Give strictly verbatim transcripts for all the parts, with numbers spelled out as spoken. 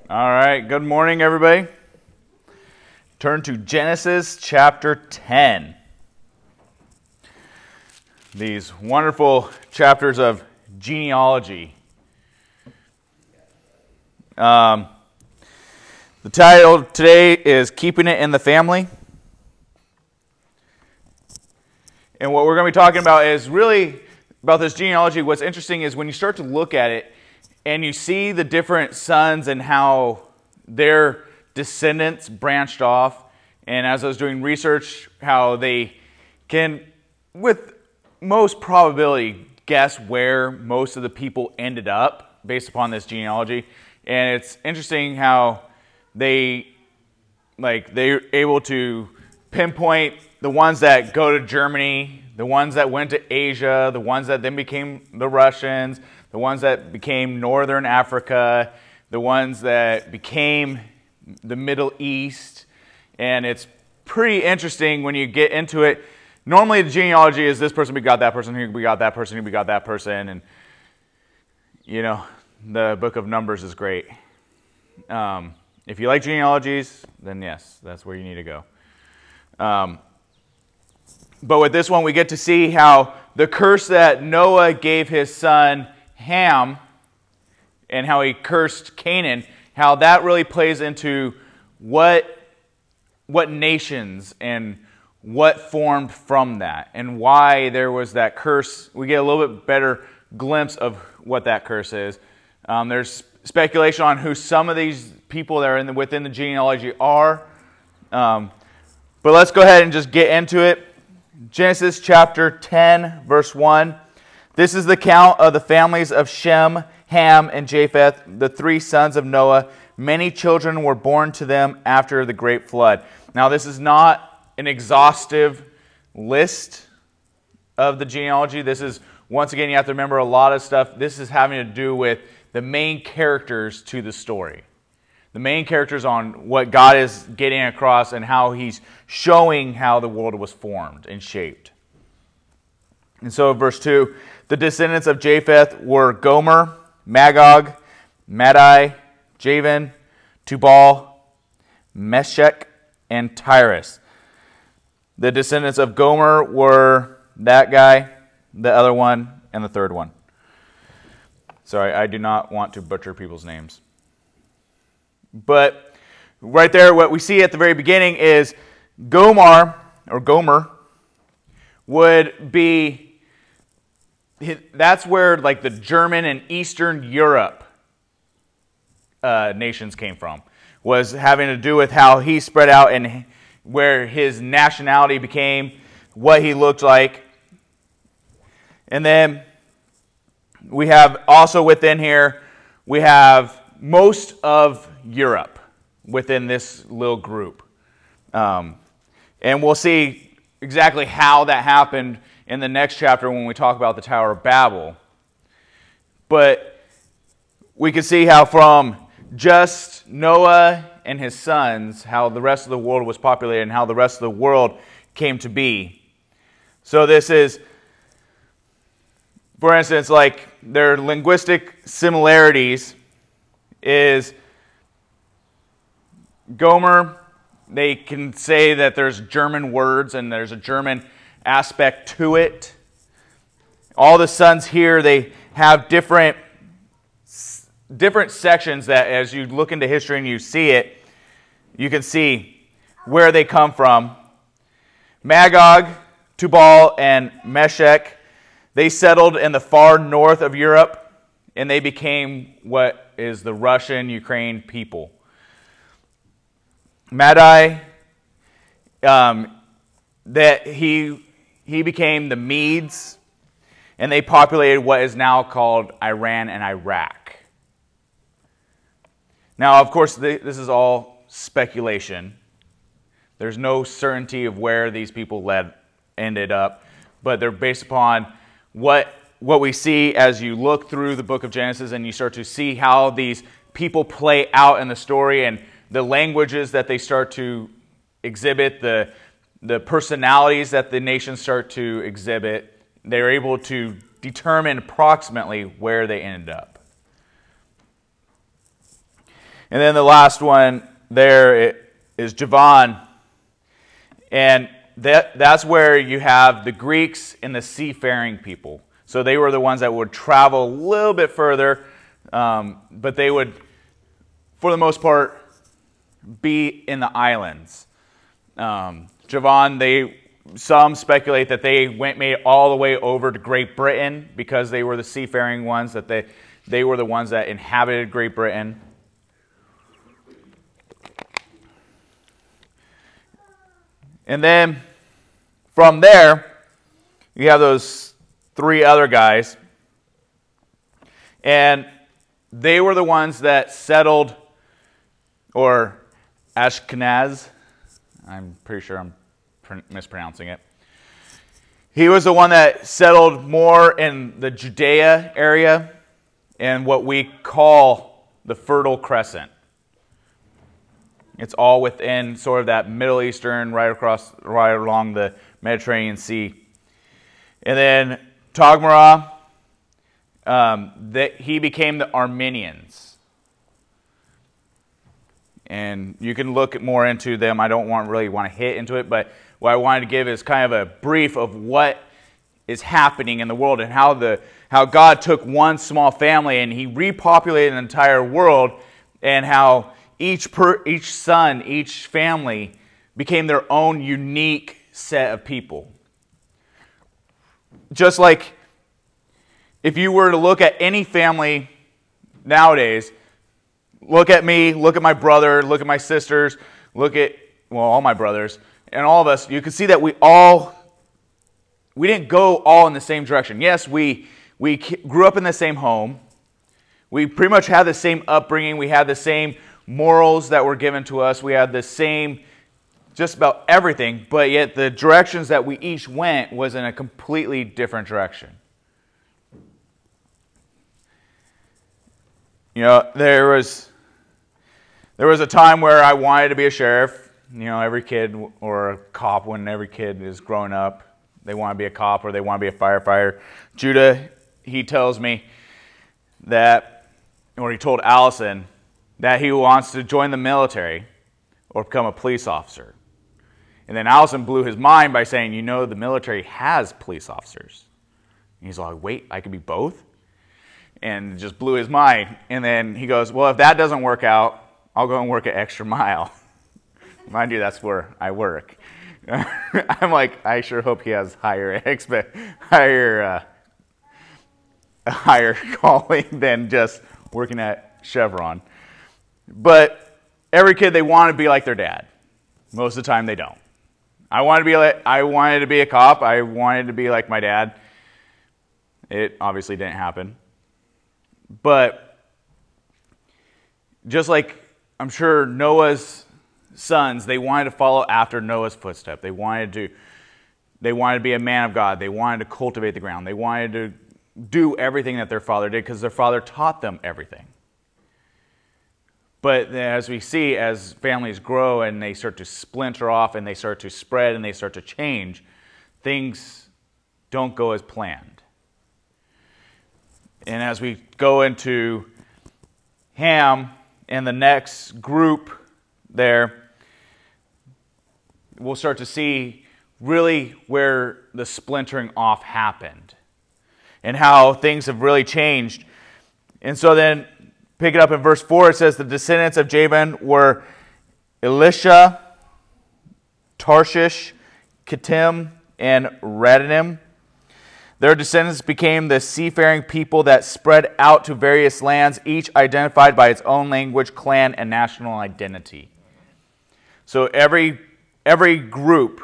All right, good morning, everybody. Turn to Genesis chapter ten. These wonderful chapters of genealogy. Um, the title today is Keeping It in the Family. And what we're going to be talking about is really about this genealogy. What's interesting is when you start to look at it, and you see the different sons and how their descendants branched off. And as I was doing research, how they can, with most probability, guess where most of the people ended up based upon this genealogy. And it's interesting how they, like, they're able to pinpoint the ones that go to Germany, the ones that went to Asia, the ones that then became the Russians, the ones that became Northern Africa, the ones that became the Middle East. And it's pretty interesting when you get into it. Normally the genealogy is this person begot that person, who begot that person, who begot that person. And, you know, the book of Numbers is great. Um, if you like genealogies, then yes, that's where you need to go. Um, but with this one, we get to see how the curse that Noah gave his son Ham, and how he cursed Canaan, how that really plays into what what nations and what formed from that, and why there was that curse. We get a little bit better glimpse of what that curse is. Um, there's speculation on who some of these people that are in the, within the genealogy are. Um, but let's go ahead and just get into it. Genesis chapter ten, verse one. This is the count of the families of Shem, Ham, and Japheth, the three sons of Noah. Many children were born to them after the great flood. Now, this is not an exhaustive list of the genealogy. This is, once again, you have to remember a lot of stuff. This is having to do with the main characters to the story. The main characters on what God is getting across and how He's showing how the world was formed and shaped. And so, verse two, the descendants of Japheth were Gomer, Magog, Madai, Javan, Tubal, Meshech, and Tyrus. The descendants of Gomer were that guy, the other one, and the third one. Sorry, I do not want to butcher people's names. But right there, what we see at the very beginning is Gomer, or Gomer, would be, that's where like the German and Eastern Europe uh, nations came from, was having to do with how he spread out and where his nationality became, what he looked like. And then we have also within here, we have most of Europe within this little group. Um, and we'll see exactly how that happened in the next chapter when we talk about the Tower of Babel. But we can see how from just Noah and his sons, how the rest of the world was populated and how the rest of the world came to be. So this is, for instance, like their linguistic similarities is Gomer, they can say that there's German words and there's a German aspect to it. All the sons here, they have different different sections that as you look into history and you see it, you can see where they come from. Magog, Tubal, and Meshech, they settled in the far north of Europe, and they became what is the Russian Ukraine people. Madai, um, that he he became the Medes, and they populated what is now called Iran and Iraq. Now, of course, this is all speculation. There's no certainty of where these people led ended up, but they're based upon what what we see as you look through the book of Genesis and you start to see how these people play out in the story and the languages that they start to exhibit, the the personalities that the nations start to exhibit. They're able to determine approximately where they ended up. And then the last one there is Javan. And that, that's where you have the Greeks and the seafaring people. So they were the ones that would travel a little bit further, um, but they would, for the most part, be in the islands. Um, Javan, they some speculate that they went made all the way over to Great Britain because they were the seafaring ones, that they, they were the ones that inhabited Great Britain. And then from there, you have those three other guys. And they were the ones that settled, or Ashkenaz. I'm pretty sure I'm mispronouncing it. He was the one that settled more in the Judea area and what we call the Fertile Crescent. It's all within sort of that Middle Eastern, right across, right along the Mediterranean Sea. And then Togmara, um, that he became the Armenians. And you can look more into them. I don't want really want to hit into it, but what I wanted to give is kind of a brief of what is happening in the world and how the how God took one small family and he repopulated an entire world, and how each per, each son, each family became their own unique set of people. Just like if you were to look at any family nowadays, look at me, look at my brother, look at my sisters, look at, well, all my brothers, and all of us, you can see that we all, we didn't go all in the same direction. Yes, we, we grew up in the same home. We pretty much had the same upbringing. We had the same morals that were given to us. We had the same, just about everything, but yet the directions that we each went was in a completely different direction. You know, there was there was a time where I wanted to be a sheriff. You know, every kid, or a cop, when every kid is growing up, they want to be a cop or they want to be a firefighter. Judah, he tells me that, or he told Allison, that he wants to join the military or become a police officer. And then Allison blew his mind by saying, you know, the military has police officers. And he's like, wait, I could be both? And just blew his mind. And then he goes, well, if that doesn't work out, I'll go and work at Extra Mile. Mind you, that's where I work. I'm like, I sure hope he has higher expect, higher, uh, a higher calling than just working at Chevron. But every kid, they want to be like their dad. Most of the time, they don't. I wanted to be like, I wanted to be a cop. I wanted to be like my dad. It obviously didn't happen. But just like I'm sure Noah's sons, they wanted to follow after Noah's footsteps. They wanted to, they wanted to be a man of God. They wanted to cultivate the ground. They wanted to do everything that their father did because their father taught them everything. But as we see, as families grow and they start to splinter off and they start to spread and they start to change, things don't go as planned. And as we go into Ham and the next group there, we'll start to see really where the splintering off happened and how things have really changed. And so then, pick it up in verse four, it says, the descendants of Javan were Elisha, Tarshish, Kittim, and Radanim. Their descendants became the seafaring people that spread out to various lands, each identified by its own language, clan, and national identity. So every, every group,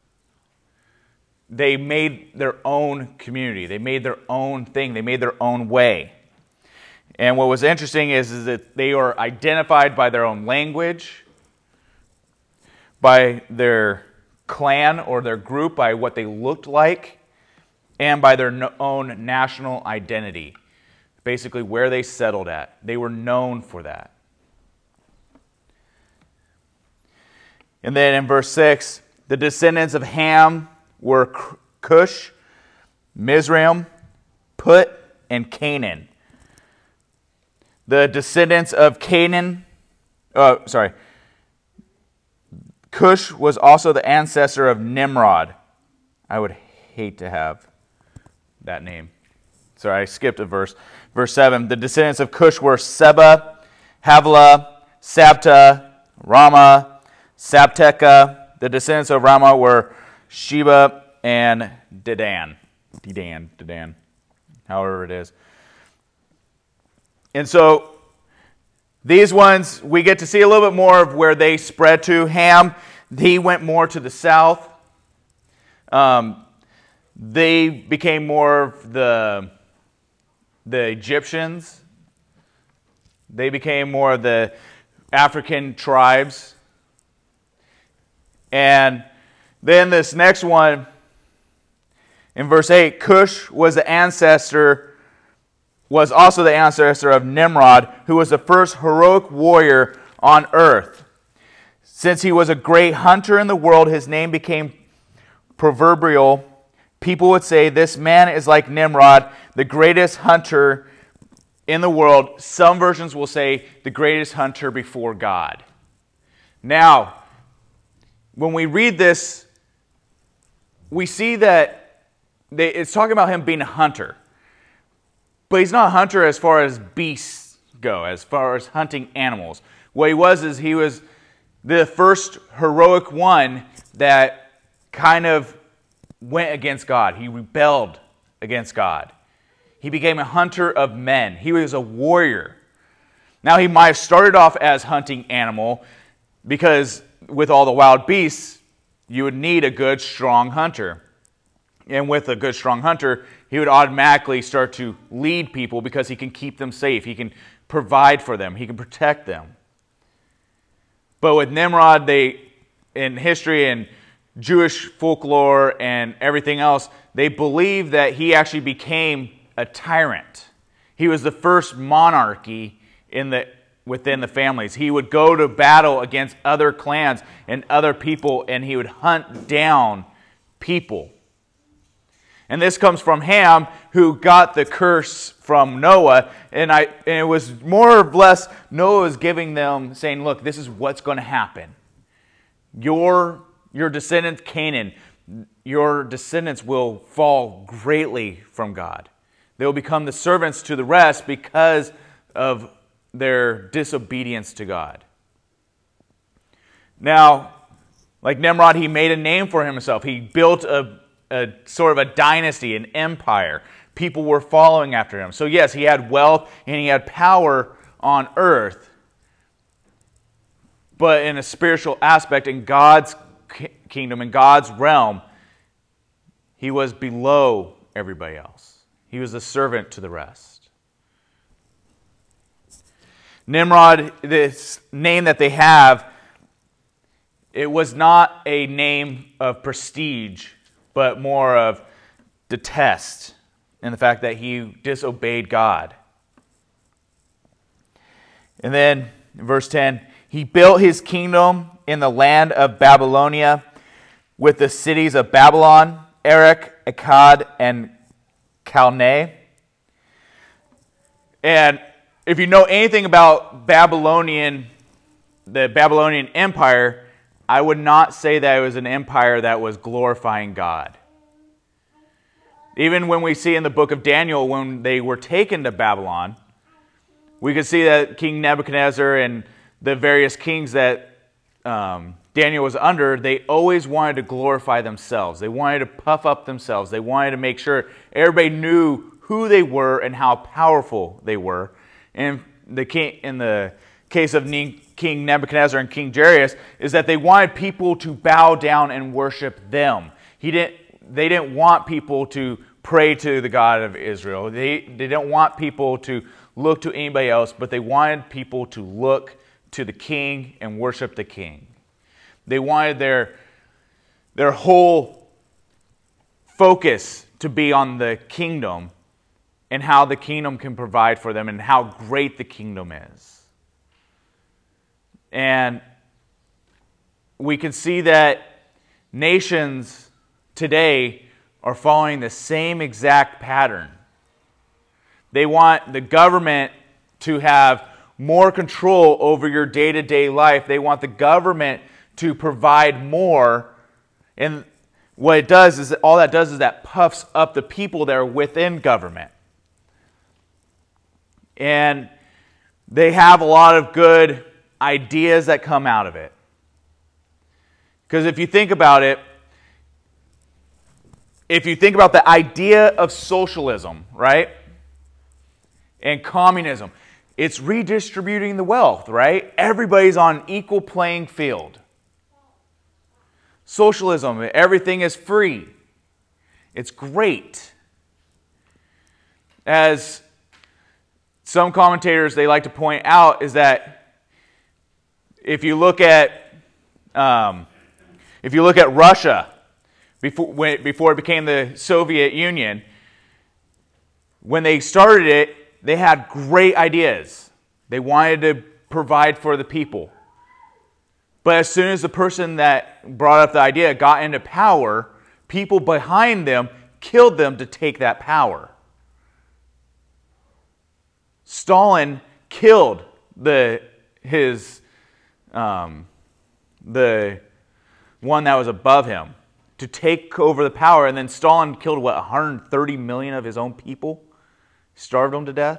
they made their own community. They made their own thing. They made their own way. And what was interesting is, is that they are identified by their own language, by their clan or their group, by what they looked like, and by their own national identity. Basically where they settled at. They were known for that. And then in verse six, the descendants of Ham were Cush, Mizraim, Put, and Canaan. The descendants of Canaan Oh, sorry. Cush was also the ancestor of Nimrod. I would hate to have that name. Sorry, I skipped a verse. Verse seven, the descendants of Cush were Seba, Havilah, Sabta, Rama, Sabteka. The descendants of Rama were Sheba and Dedan. Dedan, Dedan, however it is. And so these ones, we get to see a little bit more of where they spread to. Ham, he went more to the south. Um, they became more of the, the Egyptians. They became more of the African tribes. And then this next one, in verse eight, Cush was the ancestor, was also the ancestor of Nimrod, who was the first heroic warrior on earth. Since he was a great hunter in the world, his name became proverbial. People would say, this man is like Nimrod, the greatest hunter in the world. Some versions will say, the greatest hunter before God. Now, when we read this, we see that they, it's talking about him being a hunter. But he's not a hunter as far as beasts go, as far as hunting animals. What he was is he was the first heroic one that kind of went against God. He rebelled against God. He became a hunter of men. He was a warrior. Now he might have started off as hunting animal because with all the wild beasts, you would need a good, strong hunter. And with a good, strong hunter, he would automatically start to lead people because he can keep them safe. He can provide for them. He can protect them. But with Nimrod, they, in history and Jewish folklore and everything else, they believe that he actually became a tyrant. He was the first monarchy in the within the families. He would go to battle against other clans and other people, and he would hunt down people. And this comes from Ham, who got the curse from Noah. And, I, and it was more or less Noah was giving them, saying, look, this is what's going to happen. Your, your descendants, Canaan, your descendants will fall greatly from God. They will become the servants to the rest because of their disobedience to God. Now, like Nimrod, he made a name for himself. He built a A sort of a dynasty, an empire. People were following after him. So yes, he had wealth and he had power on earth. But in a spiritual aspect, in God's kingdom, in God's realm, he was below everybody else. He was a servant to the rest. Nimrod, this name that they have, it was not a name of prestige, but more of detest in the fact that he disobeyed God. And then, in verse ten, he built his kingdom in the land of Babylonia with the cities of Babylon, Erech, Akkad, and Calneh. And if you know anything about Babylonian, the Babylonian Empire, I would not say that it was an empire that was glorifying God. Even when we see in the book of Daniel, when they were taken to Babylon, we could see that King Nebuchadnezzar and the various kings that um, Daniel was under, they always wanted to glorify themselves. They wanted to puff up themselves. They wanted to make sure everybody knew who they were and how powerful they were. And the king, in the case of King Nebuchadnezzar and King Darius, is that they wanted people to bow down and worship them. He didn't. They didn't want people to pray to the God of Israel. They, they didn't want people to look to anybody else, but they wanted people to look to the king and worship the king. They wanted their, their whole focus to be on the kingdom and how the kingdom can provide for them and how great the kingdom is. And we can see that nations today are following the same exact pattern. They want the government to have more control over your day-to-day life. They want the government to provide more. And what it does is that all that does is that puffs up the people that are within government. And they have a lot of good ideas that come out of it. Because if you think about it, if you think about the idea of socialism, right? And communism, it's redistributing the wealth, right? Everybody's on an equal playing field. Socialism, everything is free. It's great. As some commentators, they like to point out, is that if you look at um, if you look at Russia before when, before it became the Soviet Union, when they started it, they had great ideas. They wanted to provide for the people. But as soon as the person that brought up the idea got into power, people behind them killed them to take that power. Stalin killed the his um, the one that was above him to take over the power, and then Stalin killed what one hundred thirty million of his own people, starved them to death.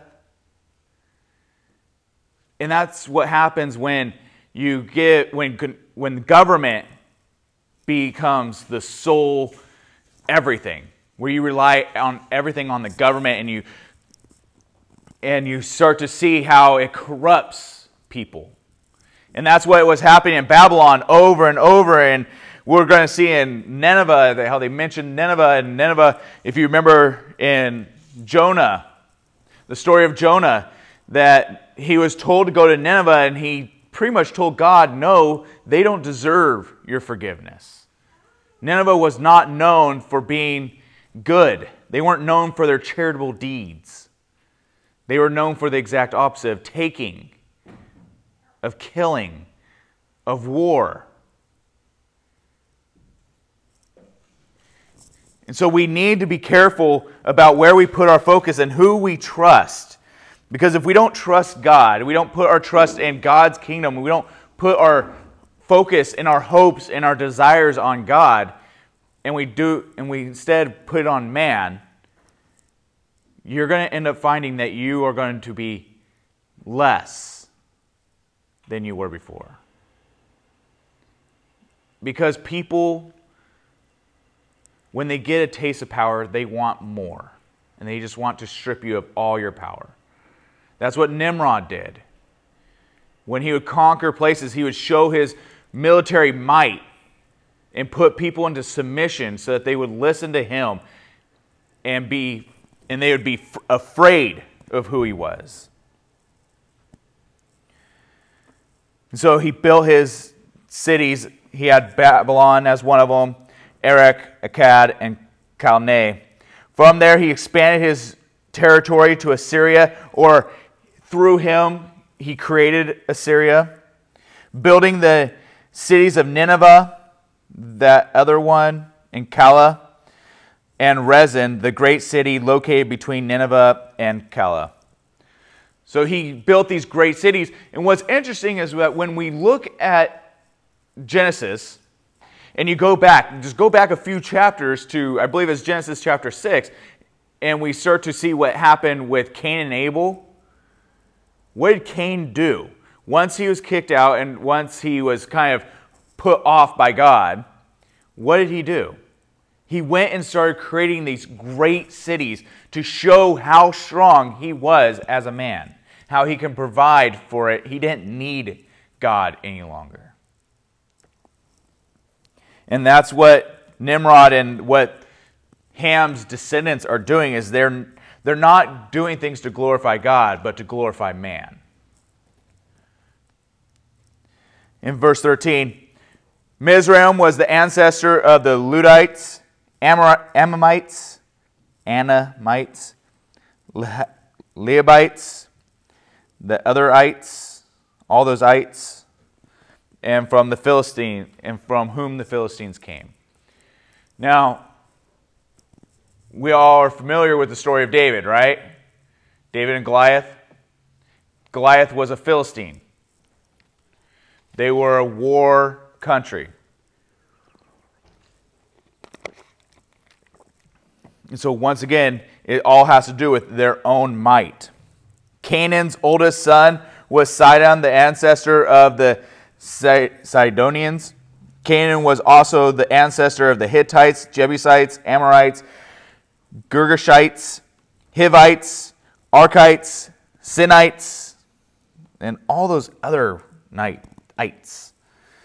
And that's what happens when you get when when government becomes the sole everything, where you rely on everything on the government, and you and you start to see how it corrupts people. And that's what was happening in Babylon over and over. And we're going to see in Nineveh how they mentioned Nineveh. And Nineveh, if you remember in Jonah, the story of Jonah, that he was told to go to Nineveh, and he pretty much told God, no, they don't deserve your forgiveness. Nineveh was not known for being good. They weren't known for their charitable deeds. They were known for the exact opposite of taking, of killing, of war. And so we need to be careful about where we put our focus and who we trust. Because if we don't trust God, we don't put our trust in God's kingdom, we don't put our focus and our hopes and our desires on God, and we do and we instead put it on man, you're going to end up finding that you are going to be less than you were before. Because people, when they get a taste of power, they want more. And they just want to strip you of all your power. That's what Nimrod did. When he would conquer places, he would show his military might and put people into submission so that they would listen to him and be and they would be f- afraid of who he was. And so he built his cities. He had Babylon as one of them, Erech, Akkad, and Calneh. From there, he expanded his territory to Assyria, or through him, he created Assyria, building the cities of Nineveh, that other one, and Calah, and Rezin, the great city located between Nineveh and Calah. So he built these great cities. And what's interesting is that when we look at Genesis, and you go back, just go back a few chapters to, I believe it's Genesis chapter six, and we start to see what happened with Cain and Abel. What did Cain do? Once he was kicked out and once he was kind of put off by God, what did he do? He went and started creating these great cities to show how strong he was as a man, how he can provide for it. He didn't need God any longer. And that's what Nimrod and what Ham's descendants are doing, is they're, they're not doing things to glorify God, but to glorify man. In verse thirteen, Mizraim was the ancestor of the Ludites, Amor- Ammonites, Anamites, Le- Leabites, the otherites, all those ites, and from the Philistine, and from whom the Philistines came. Now, we all are familiar with the story of David, right? David and Goliath. Goliath was a Philistine. They were a war country. And so once again, it all has to do with their own might. Canaan's oldest son was Sidon, the ancestor of the Sidonians. Canaan was also the ancestor of the Hittites, Jebusites, Amorites, Girgashites, Hivites, Arkites, Sinites, and all those other ites.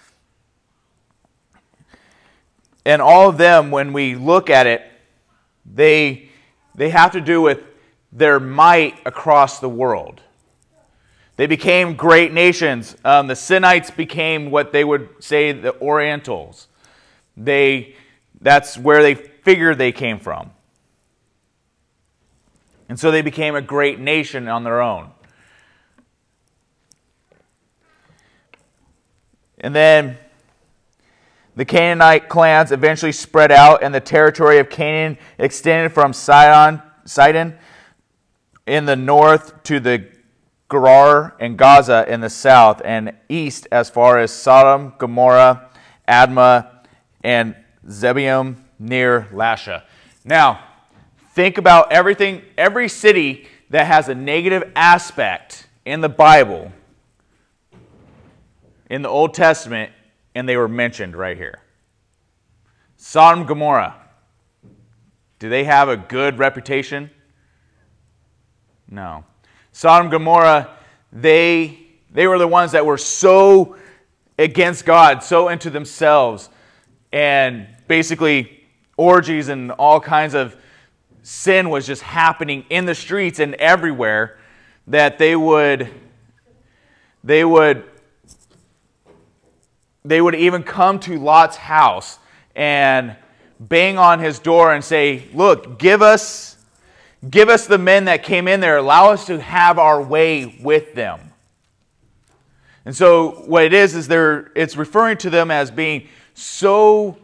And all of them, when we look at it, they, they have to do with their might across the world. They became great nations. Um, the Sinites became what they would say the Orientals. They, that's where they figured they came from. And so they became a great nation on their own. And then the Canaanite clans eventually spread out, and the territory of Canaan extended from Sidon, Sidon in the north to the Gerar and Gaza in the south, and east as far as Sodom, Gomorrah, Admah, and Zeboim near Lasha. Now, think about everything, every city that has a negative aspect in the Bible, in the Old Testament, and they were mentioned right here. Sodom, Gomorrah. Do they have a good reputation? No. Sodom, Gomorrah, they, they were the ones that were so against God, so into themselves, and basically orgies and all kinds of sin was just happening in the streets and everywhere, that they would, they would, they would even come to Lot's house and bang on his door and say, look, give us, give us the men that came in there. Allow us to have our way with them. And so what it is, is they're, it's referring to them as being so,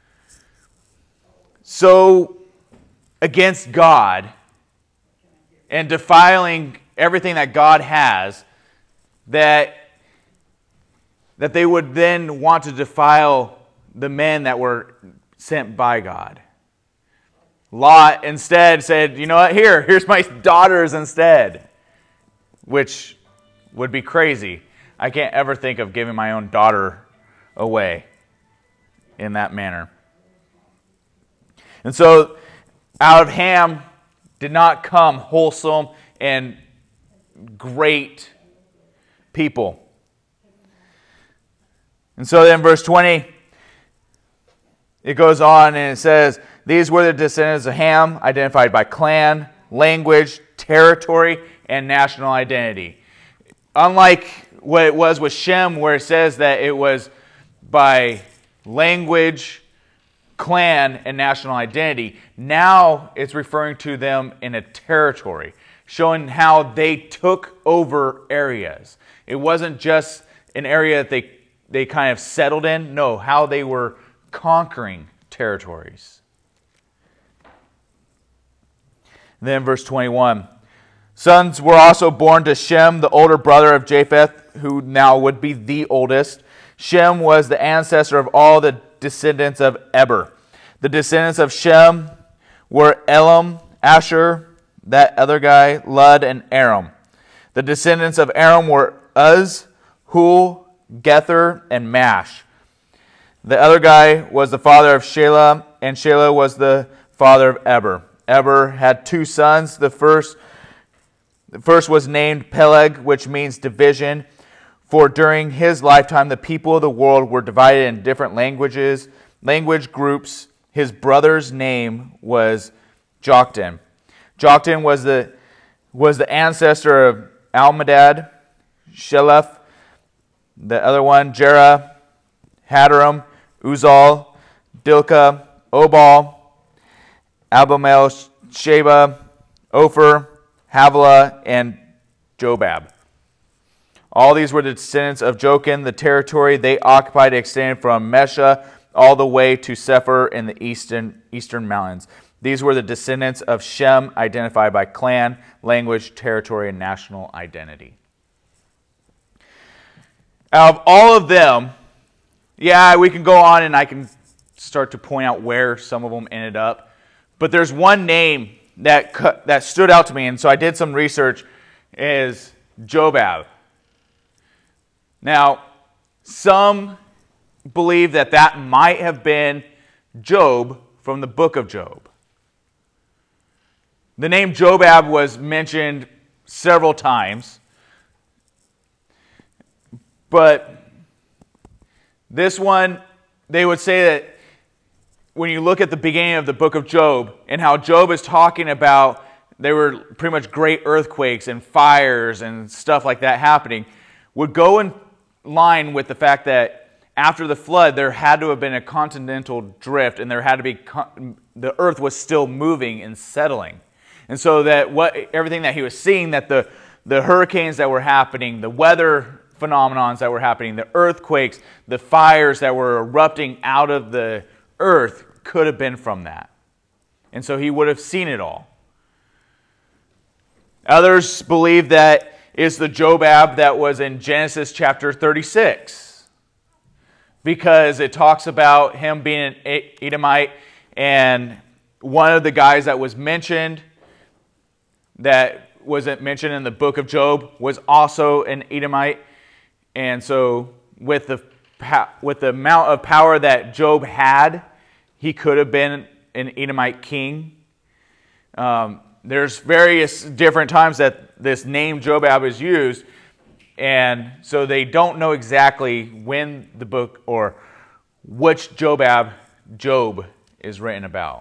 so against God and defiling everything that God has, that, that they would then want to defile the men that were sent by God. Lot instead said, you know what, here, here's my daughters instead, which would be crazy. I can't ever think of giving my own daughter away in that manner. And so out of Ham did not come wholesome and great people. And so then verse twenty, it goes on and it says, these were the descendants of Ham, identified by clan, language, territory, and national identity. Unlike what it was with Shem, where it says that it was by language, clan, and national identity, now it's referring to them in a territory, showing how they took over areas. It wasn't just an area that they, they kind of settled in. No, how they were conquering territories. Then verse twenty-one. Sons were also born to Shem, the older brother of Japheth, who now would be the oldest. Shem was the ancestor of all the descendants of Eber. The descendants of Shem were Elam, Asher, that other guy, Lud, and Aram. The descendants of Aram were Uz, Hul, Gether, and Mash. The other guy was the father of Shelah, and Shelah was the father of Eber. Eber had two sons. The first, the first was named Peleg, which means division, for during his lifetime the people of the world were divided in different languages, language groups. His brother's name was Joktan. Joktan was the, was the ancestor of Almadad, Sheleph, the other one, Jerah, Hadaram, Uzal, Dilka, Obal, Abamel, Sheba, Ophir, Havilah, and Jobab. All these were the descendants of Jochen. The territory they occupied extended from Mesha all the way to Sephir in the eastern, eastern mountains. These were the descendants of Shem, identified by clan, language, territory, and national identity. out of all of them, yeah, we can go on and I can start to point out where some of them ended up. But there's one name that that stood out to me, and so I did some research, is Jobab. Now, some believe that that might have been Job from the book of Job. The name Jobab was mentioned several times, but this one, they would say that when you look at the beginning of the book of Job and how Job is talking about there were pretty much great earthquakes and fires and stuff like that happening, would go in line with the fact that after the flood there had to have been a continental drift and there had to be, the earth was still moving and settling. And so that what everything that he was seeing, that the, the hurricanes that were happening, the weather phenomenons that were happening, the earthquakes, the fires that were erupting out of the earth could have been from that. And so he would have seen it all. Others believe that it's the Jobab that was in Genesis chapter thirty-six, because it talks about him being an Edomite, and one of the guys that was mentioned that wasn't mentioned in the book of Job was also an Edomite. And so with the with the amount of power that Job had, he could have been an Edomite king. Um, there's various different times that this name Jobab is used, and so they don't know exactly when the book or which Jobab Job is written about.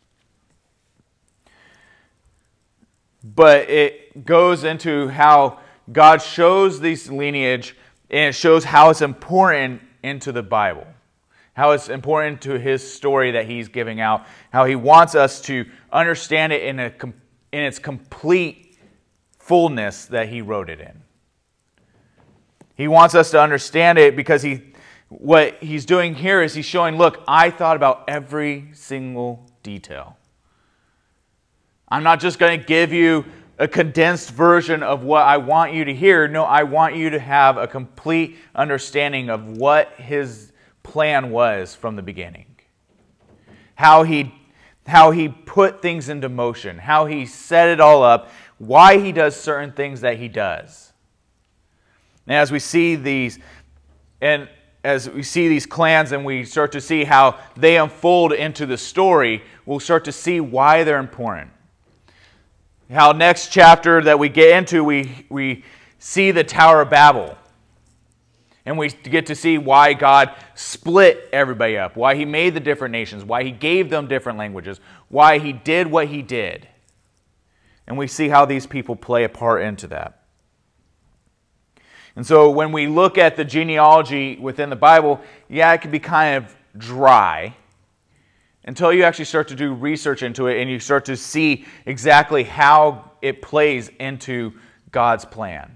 But it goes into how God shows this lineage, and it shows how it's important into the Bible, how it's important to his story that he's giving out, how he wants us to understand it in a in its complete fullness that he wrote it in. He wants us to understand it because he what he's doing here is he's showing, look, I thought about every single detail. I'm not just going to give you a condensed version of what I want you to hear. No, I want you to have a complete understanding of what his plan was from the beginning. How he, how he put things into motion, how he set it all up, why he does certain things that he does. And as we see these, and as we see these clans and we start to see how they unfold into the story, we'll start to see why they're important. How next chapter that we get into, we, we see the Tower of Babel. And we get to see why God split everybody up, why he made the different nations, why he gave them different languages, why he did what he did. And we see how these people play a part into that. And so when we look at the genealogy within the Bible, yeah, it can be kind of dry, until you actually start to do research into it and you start to see exactly how it plays into God's plan.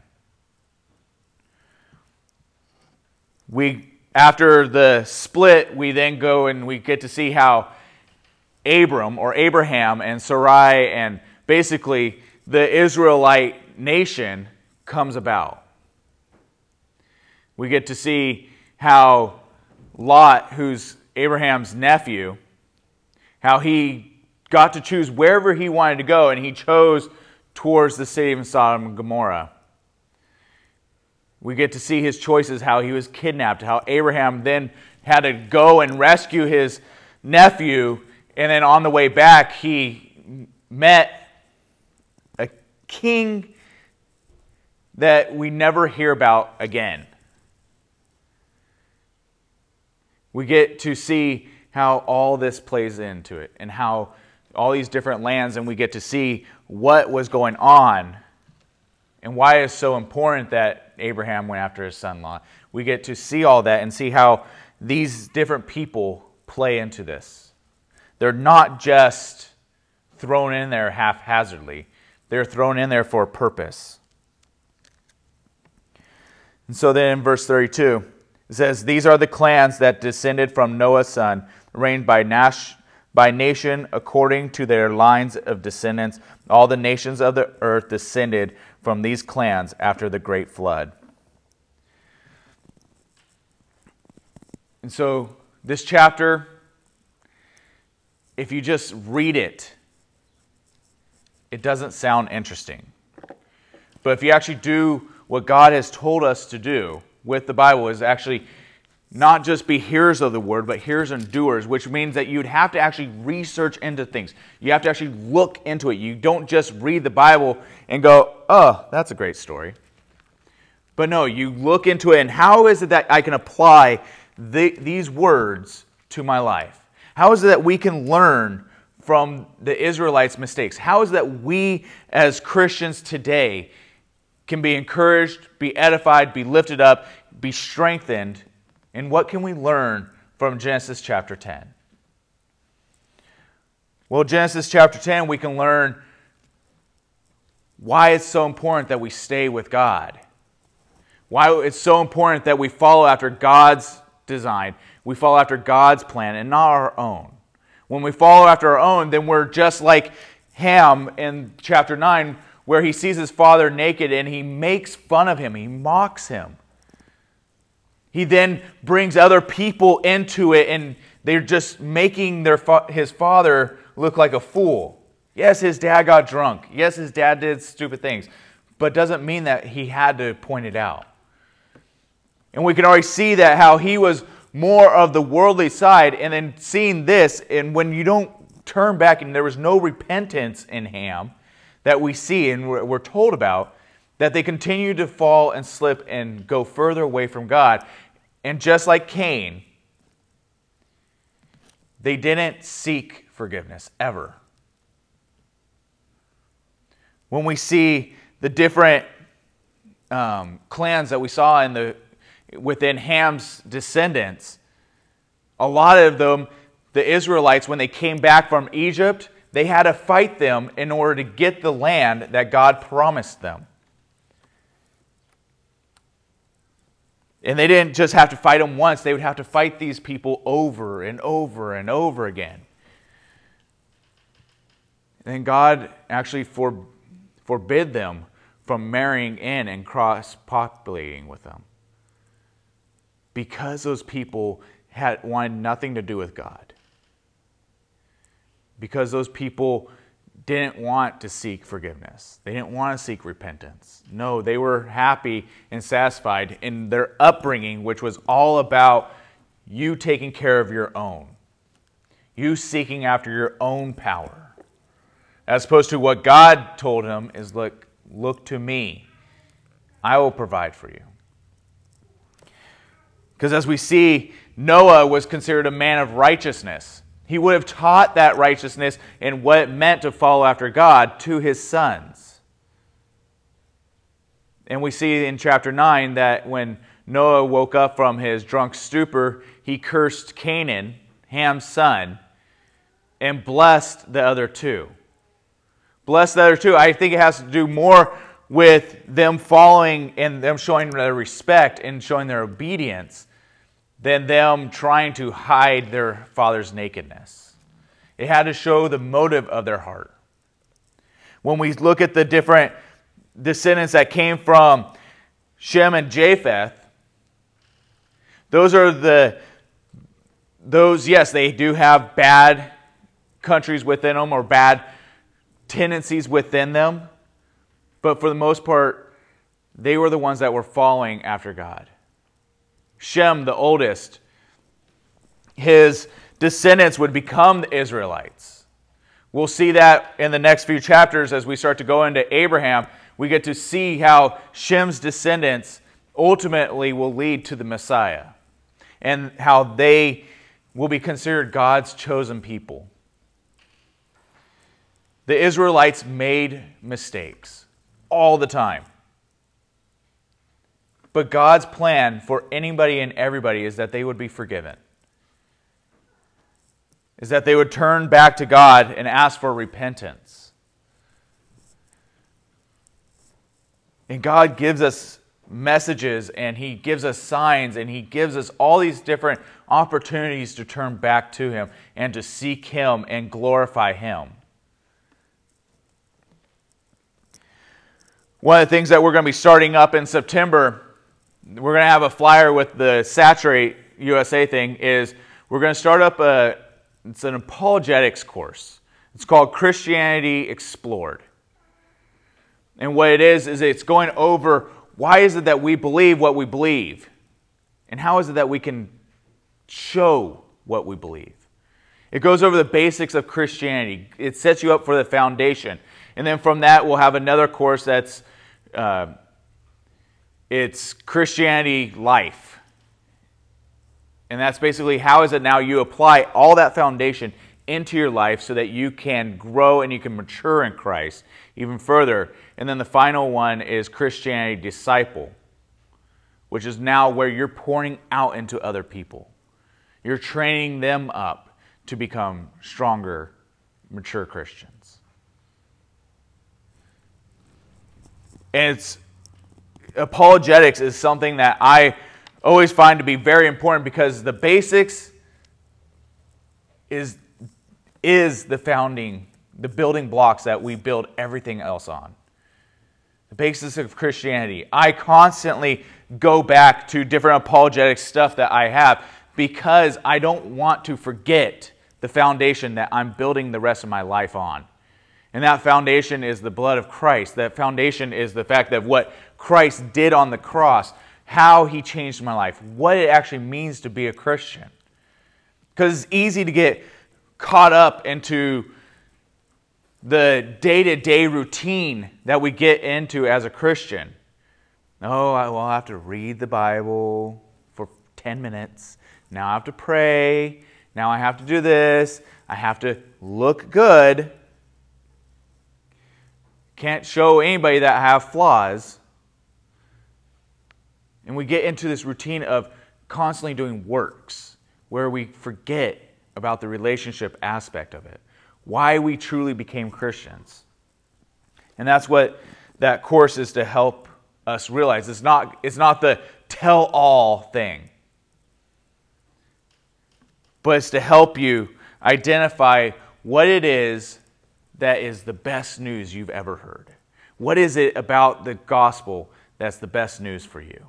We, after the split, we then go and we get to see how Abram or Abraham and Sarai and basically the Israelite nation comes about. We get to see how Lot, who's Abraham's nephew, how he got to choose wherever he wanted to go, and he chose towards the city of Sodom and Gomorrah. We get to see his choices, how he was kidnapped, how Abraham then had to go and rescue his nephew, and then on the way back he met a king that we never hear about again. We get to see how all this plays into it and how all these different lands, and we get to see what was going on and why it's so important that Abraham went after his son Lot. We get to see all that and see how these different people play into this. They're not just thrown in there haphazardly. They're thrown in there for a purpose. And so then in verse thirty-two, it says, "These are the clans that descended from Noah's son, reigned by Nash, by nation according to their lines of descendants. All the nations of the earth descended from these clans after the great flood." And so this chapter, if you just read it, it doesn't sound interesting. But if you actually do what God has told us to do with the Bible, is actually not just be hearers of the word, but hearers and doers, which means that you'd have to actually research into things. You have to actually look into it. You don't just read the Bible and go, oh, that's a great story. But no, you look into it, and how is it that I can apply the, these words to my life? How is it that we can learn from the Israelites' mistakes? How is it that we as Christians today can be encouraged, be edified, be lifted up, be strengthened? And what can we learn from Genesis chapter ten? Well, Genesis chapter ten, we can learn why it's so important that we stay with God. Why it's so important that we follow after God's design. We follow after God's plan and not our own. When we follow after our own, then we're just like Ham in chapter nine, where he sees his father naked and he makes fun of him. He mocks him. He then brings other people into it, and they're just making their fa- his father look like a fool. Yes, his dad got drunk. Yes, his dad did stupid things. But doesn't mean that he had to point it out. And we can already see that how he was more of the worldly side, and then seeing this, and when you don't turn back, and there was no repentance in Ham that we see and we're told about, that they continue to fall and slip and go further away from God. And just like Cain, they didn't seek forgiveness ever. When we see the different um, clans that we saw in the within Ham's descendants, a lot of them, the Israelites, when they came back from Egypt, they had to fight them in order to get the land that God promised them. And they didn't just have to fight them once, they would have to fight these people over and over and over again. And God actually for, forbid them from marrying in and cross-populating with them, because those people had wanted nothing to do with God. Because those people didn't want to seek forgiveness. They didn't want to seek repentance. No, they were happy and satisfied in their upbringing, which was all about you taking care of your own. You seeking after your own power. As opposed to what God told him is, look, look to me. I will provide for you. Because as we see, Noah was considered a man of righteousness. He would have taught that righteousness and what it meant to follow after God to his sons. And we see in chapter nine that when Noah woke up from his drunk stupor, he cursed Canaan, Ham's son, and blessed the other two. Blessed the other two. I think it has to do more with them following and them showing their respect and showing their obedience than them trying to hide their father's nakedness. It had to show the motive of their heart. When we look at the different descendants that came from Shem and Japheth, those are the, those, yes, they do have bad countries within them or bad tendencies within them, but for the most part, they were the ones that were following after God. Shem, the oldest, his descendants would become the Israelites. We'll see that in the next few chapters as we start to go into Abraham. We get to see how Shem's descendants ultimately will lead to the Messiah and how they will be considered God's chosen people. The Israelites made mistakes all the time. But God's plan for anybody and everybody is that they would be forgiven. Is that they would turn back to God and ask for repentance. And God gives us messages and He gives us signs and He gives us all these different opportunities to turn back to Him and to seek Him and glorify Him. One of the things that we're going to be starting up in September, we're going to have a flyer with the Saturate U S A thing is we're going to start up a, it's an apologetics course. It's called Christianity Explored. And what it is, is it's going over why is it that we believe what we believe? And how is it that we can show what we believe? It goes over the basics of Christianity. It sets you up for the foundation. And then from that, we'll have another course that's uh, it's Christianity Life. And that's basically how is it now you apply all that foundation into your life so that you can grow and you can mature in Christ even further. And then the final one is Christianity Disciple, which is now where you're pouring out into other people. You're training them up to become stronger, mature Christians. And it's, apologetics is something that I always find to be very important because the basics is, is the founding, the building blocks that we build everything else on. The basis of Christianity. I constantly go back to different apologetic stuff that I have because I don't want to forget the foundation that I'm building the rest of my life on. And that foundation is the blood of Christ. That foundation is the fact that what Christ did on the cross, how he changed my life, what it actually means to be a Christian. Because it's easy to get caught up into the day-to-day routine that we get into as a Christian. Oh, I will have to read the Bible for ten minutes. Now I have to pray. Now I have to do this. I have to look good. Can't show anybody that I have flaws. And we get into this routine of constantly doing works where we forget about the relationship aspect of it. Why we truly became Christians. And that's what that course is to help us realize. It's not, it's not the tell-all thing. But it's to help you identify what it is that is the best news you've ever heard. What is it about the gospel that's the best news for you?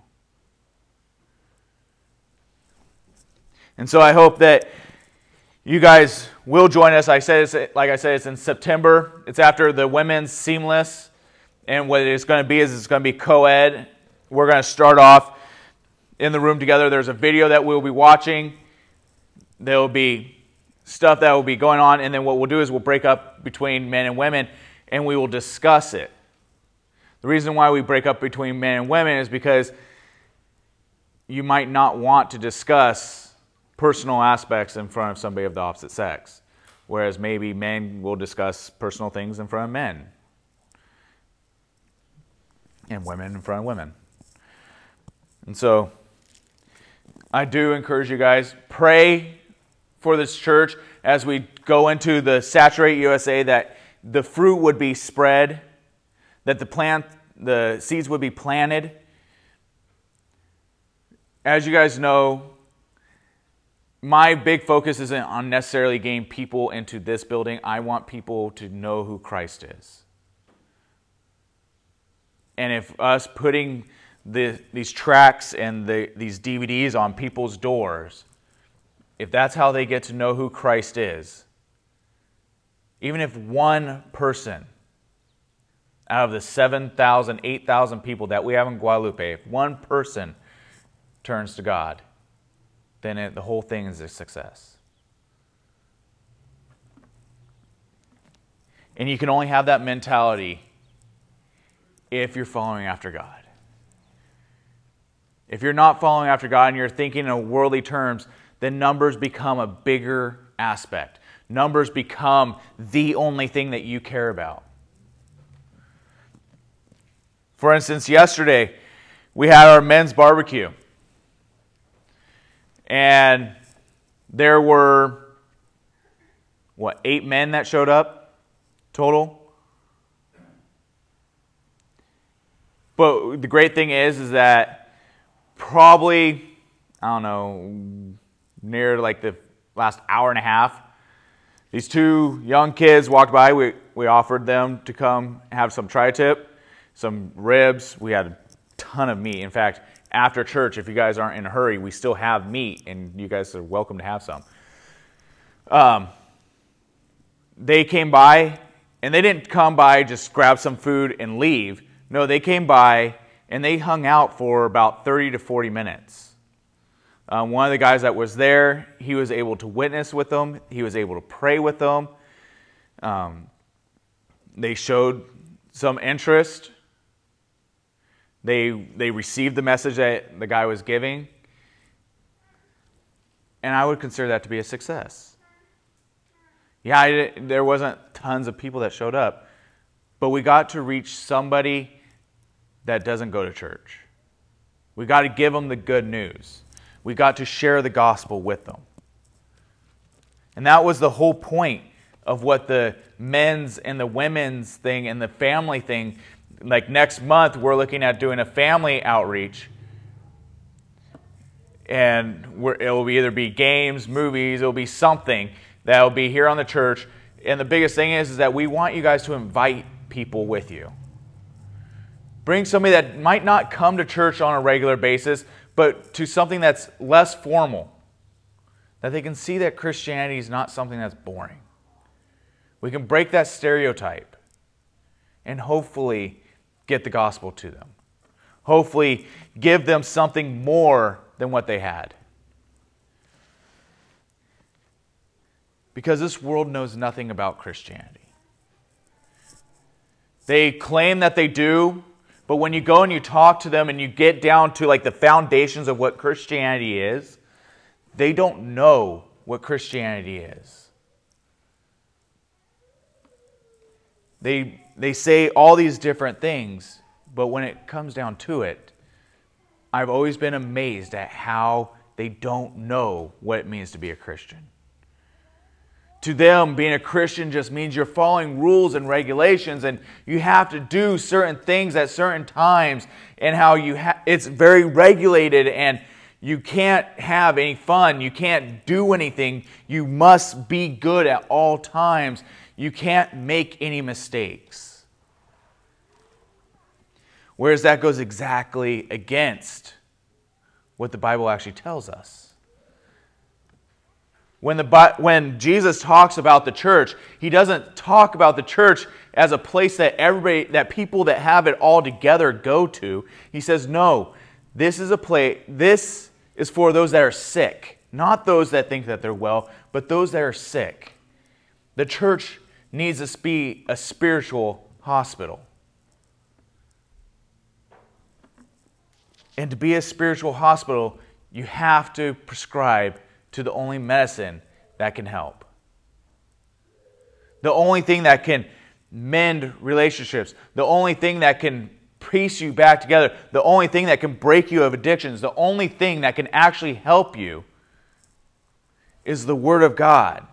And so I hope that you guys will join us. I said, it's, like I said, it's in September. It's after the women's Seamless. And what it's going to be is it's going to be co-ed. We're going to start off in the room together. There's a video that we'll be watching. There will be stuff that will be going on. And then what we'll do is we'll break up between men and women and we will discuss it. The reason why we break up between men and women is because you might not want to discuss personal aspects in front of somebody of the opposite sex. Whereas maybe men will discuss personal things in front of men. And women in front of women. And so, I do encourage you guys, pray for this church as we go into the Saturate U S A, that the fruit would be spread, that the plant, the seeds would be planted. As you guys know, my big focus isn't on necessarily getting people into this building. I want people to know who Christ is. And if us putting the, these tracts and the, these D V Ds on people's doors, if that's how they get to know who Christ is, even if one person out of the seven thousand, eight thousand people that we have in Guadalupe, if one person turns to God, then it, the whole thing is a success. And you can only have that mentality if you're following after God. If you're not following after God and you're thinking in worldly terms, then numbers become a bigger aspect. Numbers become the only thing that you care about. For instance, yesterday we had our men's barbecue. And there were, what, eight men that showed up total? But the great thing is, is that probably, I don't know, near like the last hour and a half, these two young kids walked by. We, we offered them to come have some tri-tip, some ribs. We had a ton of meat. In fact, after church, if you guys aren't in a hurry, we still have meat, and you guys are welcome to have some. Um, they came by, and they didn't come by, just grab some food and leave. No, they came by, and they hung out for about thirty to forty minutes. Um, one of the guys that was there, he was able to witness with them. He was able to pray with them. Um, they showed some interest. They, they received the message that the guy was giving. And I would consider that to be a success. Yeah, I, there wasn't tons of people that showed up, but we got to reach somebody that doesn't go to church. We got to give them the good news. We got to share the gospel with them. And that was the whole point of what the men's and the women's thing and the family thing. Like next month, we're looking at doing a family outreach. And we're, it will either be games, movies, it will be something that will be here on the church. And the biggest thing is, is that we want you guys to invite people with you. Bring somebody that might not come to church on a regular basis, but to something that's less formal. That they can see that Christianity is not something that's boring. We can break that stereotype and hopefully get the gospel to them. Hopefully give them something more than what they had. Because this world knows nothing about Christianity. They claim that they do, but when you go and you talk to them and you get down to like the foundations of what Christianity is, they don't know what Christianity is. They, they say all these different things, but when it comes down to it, I've always been amazed at how they don't know what it means to be a Christian. To them, being a Christian just means you're following rules and regulations, and you have to do certain things at certain times, and how you ha- it's very regulated, and you can't have any fun. You can't do anything. You must be good at all times. You can't make any mistakes. Whereas that goes exactly against what the Bible actually tells us. When, the, when Jesus talks about the church, he doesn't talk about the church as a place that everybody, that people that have it all together go to. He says, no, this is a place, this is for those that are sick. Not those that think that they're well, but those that are sick. The church needs to be a spiritual hospital. And to be a spiritual hospital, you have to prescribe to the only medicine that can help. The only thing that can mend relationships. The only thing that can piece you back together. The only thing that can break you of addictions. The only thing that can actually help you is the Word of God.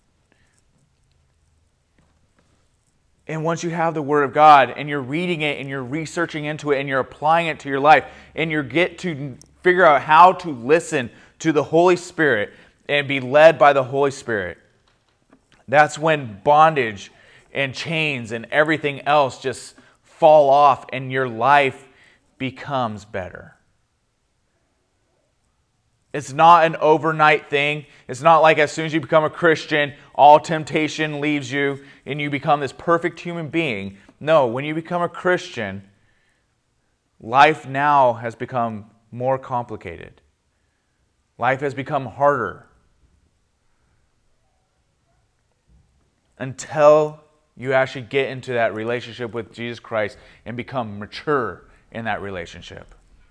And once you have the Word of God and you're reading it and you're researching into it and you're applying it to your life and you get to figure out how to listen to the Holy Spirit and be led by the Holy Spirit, that's when bondage and chains and everything else just fall off and your life becomes better. It's not an overnight thing. It's not like as soon as you become a Christian, all temptation leaves you and you become this perfect human being. No, when you become a Christian, life now has become more complicated. Life has become harder. Until you actually get into that relationship with Jesus Christ and become mature in that relationship.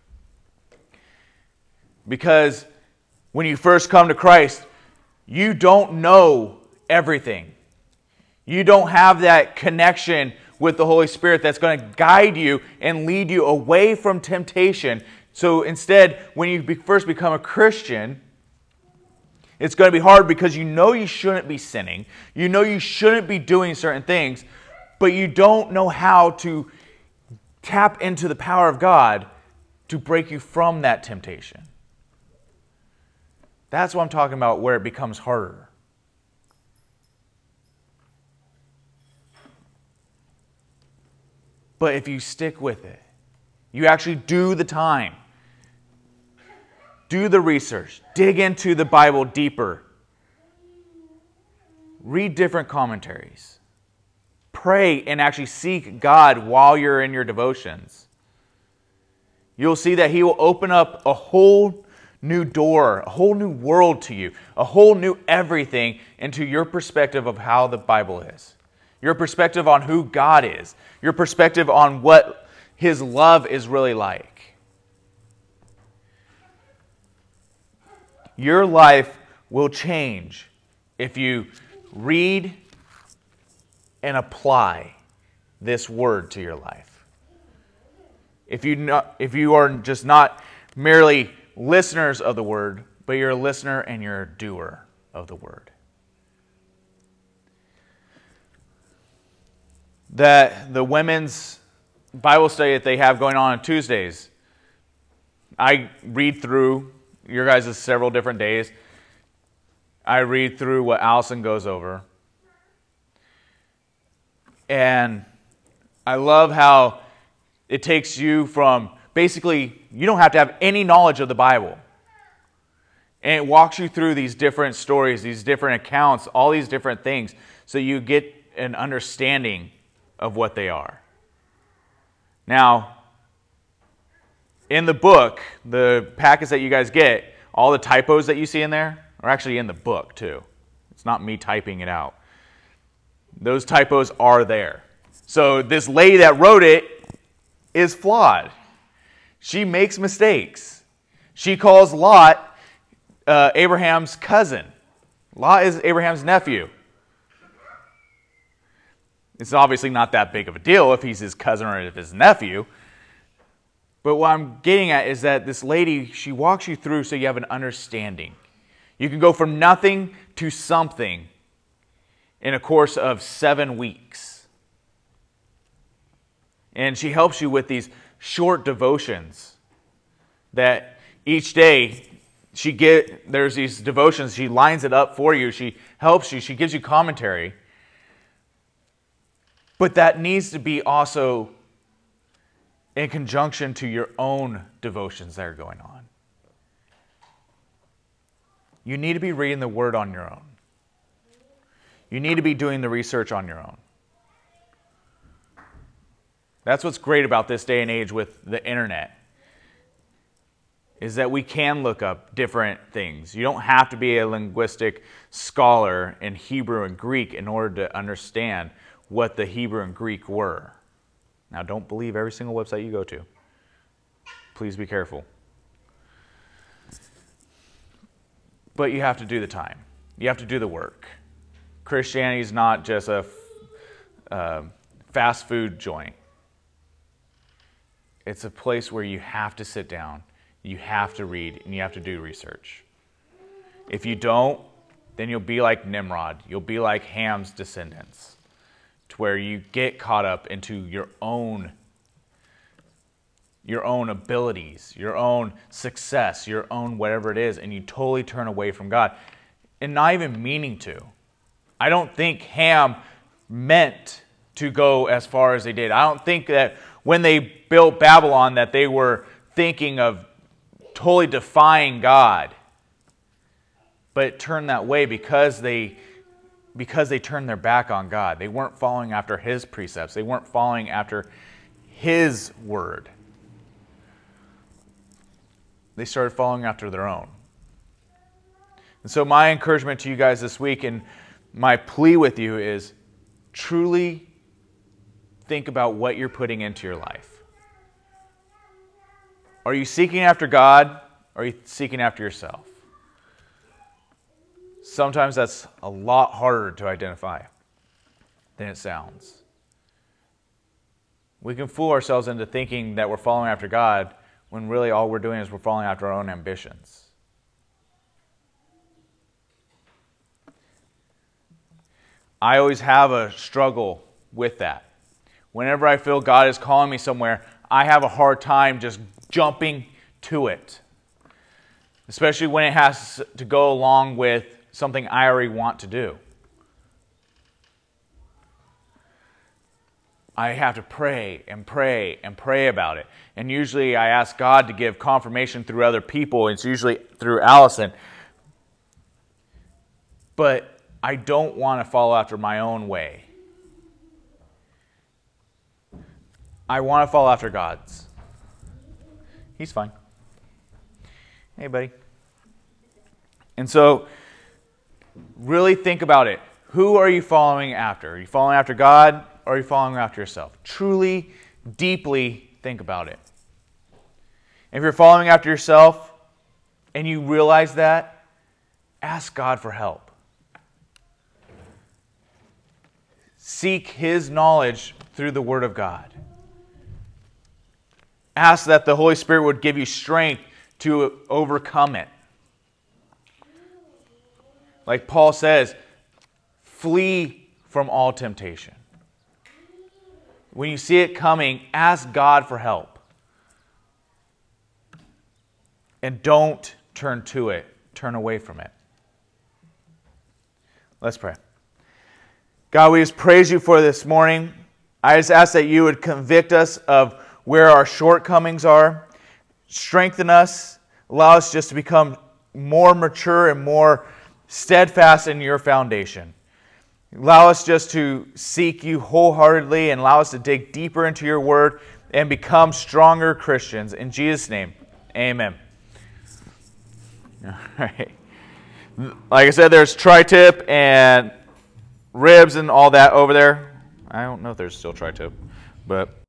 Because when you first come to Christ, you don't know everything. You don't have that connection with the Holy Spirit that's going to guide you and lead you away from temptation. So instead, when you be, first become a Christian, it's going to be hard because you know you shouldn't be sinning. You know you shouldn't be doing certain things, but you don't know how to tap into the power of God to break you from that temptation. That's what I'm talking about, where it becomes harder. But if you stick with it, you actually do the time, Do the research. Dig into the Bible deeper. Read different commentaries. Pray and actually seek God while you're in your devotions. You'll see that He will open up a whole new door, a whole new world to you, a whole new everything into your perspective of how the Bible is. Your perspective on who God is. Your perspective on what His love is really like. Your life will change if you read and apply this word to your life. If you not, if you are just not merely listeners of the word, but you're a listener and you're a doer of the word. That the women's Bible study that they have going on on Tuesdays, I read through your guys' several different days. I read through what Allison goes over. And I love how it takes you from, basically, you don't have to have any knowledge of the Bible. And it walks you through these different stories, these different accounts, all these different things, so you get an understanding of what they are. Now, in the book, the packets that you guys get, all the typos that you see in there are actually in the book too. It's not me typing it out. Those typos are there. So this lady that wrote it is flawed. She makes mistakes. She calls Lot uh, Abraham's cousin. Lot is Abraham's nephew. It's obviously not that big of a deal if he's his cousin or if his nephew. But what I'm getting at is that this lady, she walks you through so you have an understanding. You can go from nothing to something in a course of seven weeks. And she helps you with these short devotions that each day she get there's these devotions, she lines it up for you, she helps you, she gives you commentary. But that needs to be also in conjunction to your own devotions that are going on. You need to be reading the Word on your own. You need to be doing the research on your own. That's what's great about this day and age with the internet, is that we can look up different things. You don't have to be a linguistic scholar in Hebrew and Greek in order to understand what the Hebrew and Greek were. Now, don't believe every single website you go to. Please be careful. But you have to do the time. You have to do the work. Christianity is not just a uh, fast food joint. It's a place where you have to sit down, you have to read, and you have to do research. If you don't, then you'll be like Nimrod. You'll be like Ham's descendants, to where you get caught up into your own, your own abilities, your own success, your own whatever it is, and you totally turn away from God, and not even meaning to. I don't think Ham meant to go as far as they did. I don't think that when they built Babylon that they were thinking of totally defying God. But it turned that way because they because they turned their back on God. They weren't following after His precepts. They weren't following after His word. They started following after their own. And so my encouragement to you guys this week and my plea with you is truly think about what you're putting into your life. Are you seeking after God, or are you seeking after yourself? Sometimes that's a lot harder to identify than it sounds. We can fool ourselves into thinking that we're following after God when really all we're doing is we're following after our own ambitions. I always have a struggle with that. Whenever I feel God is calling me somewhere, I have a hard time just jumping to it. Especially when it has to go along with something I already want to do. I have to pray and pray and pray about it. And usually I ask God to give confirmation through other people. It's usually through Allison. But I don't want to follow after my own way. I want to follow after God's. He's fine. Hey, buddy. And so, really think about it. Who are you following after? Are you following after God, or are you following after yourself? Truly, deeply think about it. If you're following after yourself, and you realize that, ask God for help. Seek His knowledge through the Word of God. Ask that the Holy Spirit would give you strength to overcome it. Like Paul says, flee from all temptation. When you see it coming, ask God for help. And don't turn to it. Turn away from it. Let's pray. God, we just praise you for this morning. I just ask that you would convict us of where our shortcomings are. Strengthen us. Allow us just to become more mature and more steadfast in your foundation. Allow us just to seek you wholeheartedly and allow us to dig deeper into your word and become stronger Christians. In Jesus' name, amen. All right. Like I said, there's tri-tip and ribs and all that over there. I don't know if there's still tri-tip, but...